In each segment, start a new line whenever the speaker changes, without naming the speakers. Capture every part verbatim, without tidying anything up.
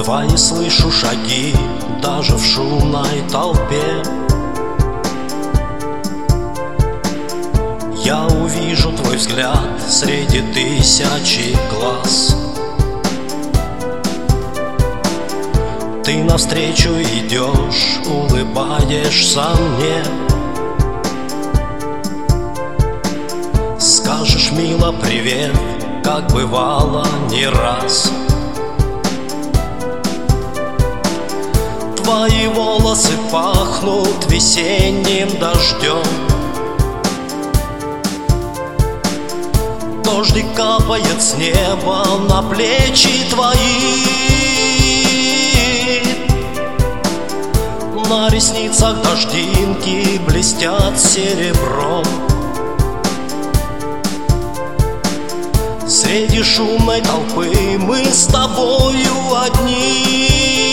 Твои слышу шаги даже в шумной толпе. Я увижу твой взгляд среди тысячи глаз. Ты навстречу идешь, улыбаешься мне. Скажешь мило привет, как бывало не раз. Твои волосы пахнут весенним дождем. Дождик капает с неба на плечи твои. На ресницах дождинки блестят серебром. Среди шумной толпы мы с тобою одни.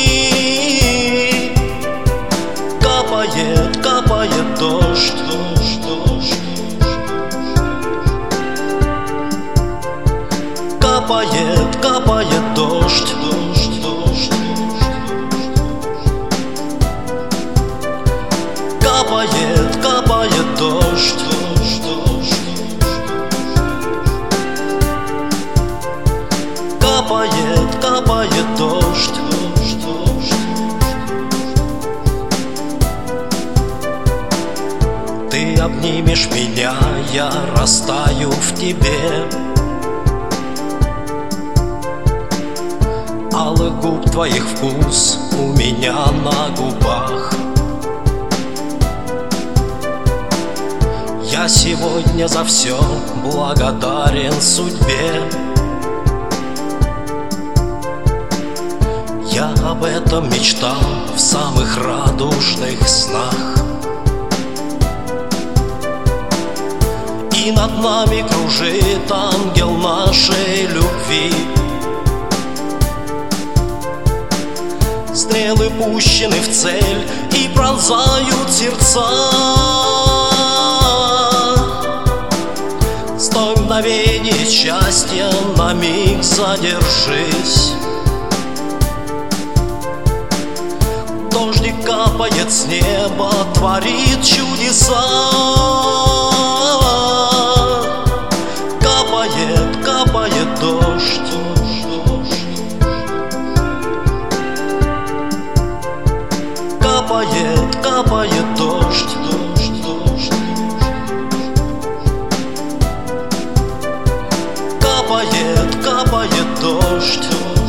Капает, капает дождь, дождь, дождь. Капает, капает дождь, дождь, дождь. Капает, капает дождь, дождь, дождь. Капает, капает дождь, дождь, дождь. Ты обнимешь меня, я растаю в тебе. Алых губ твоих вкус у меня на губах. Я сегодня за все благодарен судьбе. Я об этом мечтал в самых радужных снах. И над нами кружит ангел нашей любви. Стрелы пущены в цель и пронзают сердца. Стой, мгновение счастья, на миг задержись. Дождик капает с неба, творит чудеса. Капает, капает дождь. Капает, капает дождь, дождь, дождь. Капает, капает дождь.